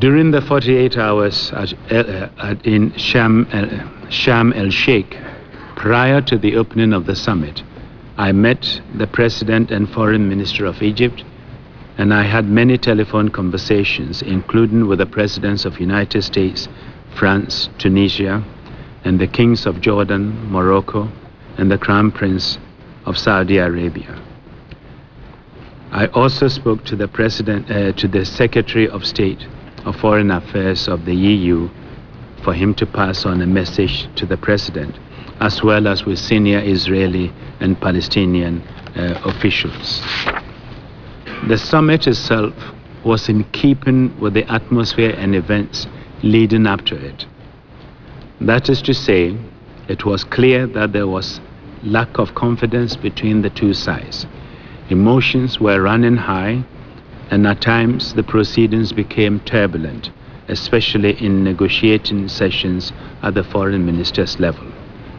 During the 48 hours in Sharm el-Sheikh, prior to the opening of the summit, I met the President and Foreign Minister of Egypt, and I had many telephone conversations, including with the Presidents of United States, France, Tunisia, and the Kings of Jordan, Morocco, and the Crown Prince of Saudi Arabia. I also spoke to the Secretary of State of Foreign Affairs of the EU for him to pass on a message to the President, as well as with senior Israeli and Palestinian officials. The summit itself was in keeping with the atmosphere and events leading up to it. That is to say, it was clear that there was lack of confidence between the two sides. Emotions were running high, and at times the proceedings became turbulent, especially in negotiating sessions at the foreign ministers' level.